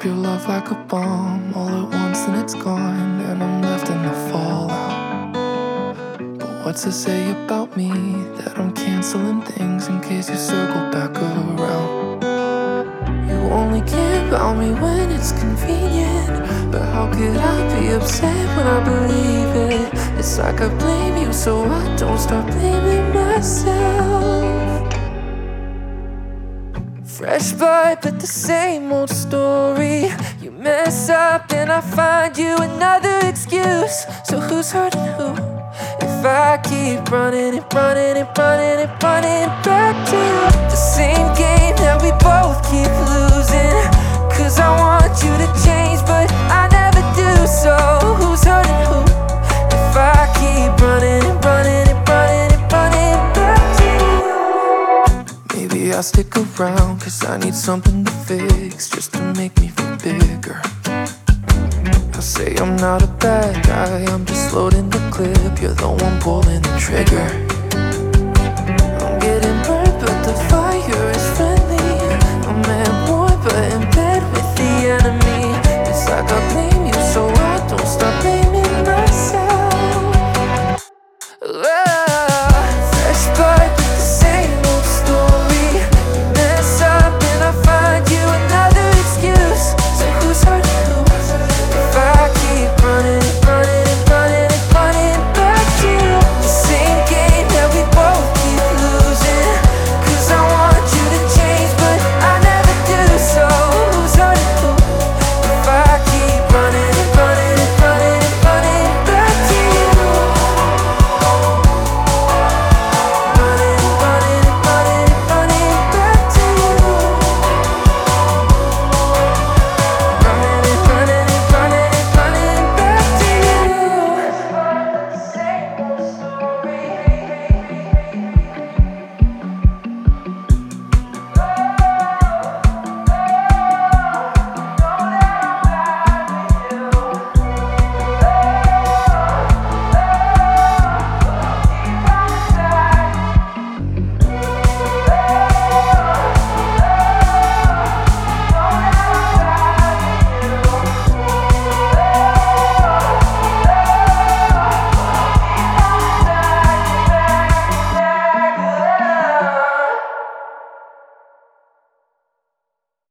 drop your love like a bomb all at once and it's gone, and I'm left in the fallout. But what's to say about me that I'm canceling things in case you circle back around? You only care about me when it's convenient, but how could I be upset when I believe it? It's like I blame you so I don't start blaming myself. Fresh blood, but the same old story. You mess up and I find you another excuse. So who's hurting who? If I keep running and running and running and running back to the same game that we both keep losing. Cause I want you to change, but I never do. So who's hurting who? If I keep running and running and running and running back to you. Maybe I'll stick around cause I need something to fix, just to make me feel bigger. I say I'm not a bad guy, I'm just loading the clip. You're the one pulling the trigger.